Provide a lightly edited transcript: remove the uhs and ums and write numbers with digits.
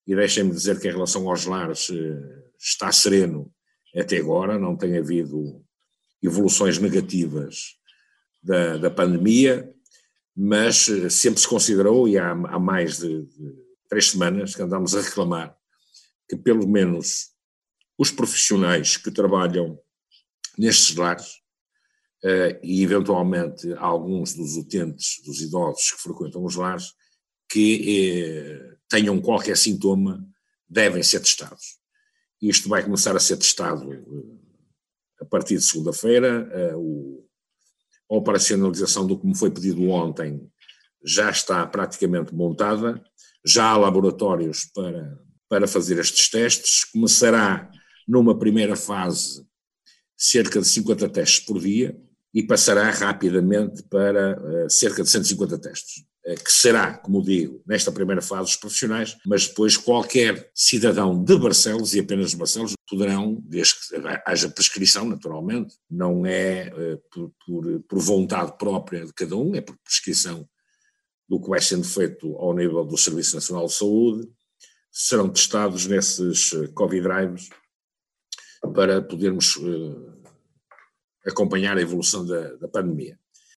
e deixem-me dizer que em relação aos lares está sereno até agora, não tem havido evoluções negativas da pandemia, mas sempre se considerou, e há mais de 3 semanas que andamos a reclamar, que pelo menos os profissionais que trabalham nestes lares, e eventualmente alguns dos utentes, dos idosos que frequentam os lares, que tenham qualquer sintoma, devem ser testados. Isto vai começar a ser testado a partir de segunda-feira. A operacionalização do que me foi pedido ontem já está praticamente montada, já há laboratórios para fazer estes testes. Começará numa primeira fase cerca de 50 testes por dia e passará rapidamente para cerca de 150 testes, que será, como digo, nesta primeira fase os profissionais, mas depois qualquer cidadão de Barcelos, e apenas de Barcelos, poderão, desde que haja prescrição, naturalmente, não é por vontade própria de cada um, é por prescrição do que vai sendo feito ao nível do Serviço Nacional de Saúde, serão testados nesses Covid Drives para podermos acompanhar a evolução da pandemia.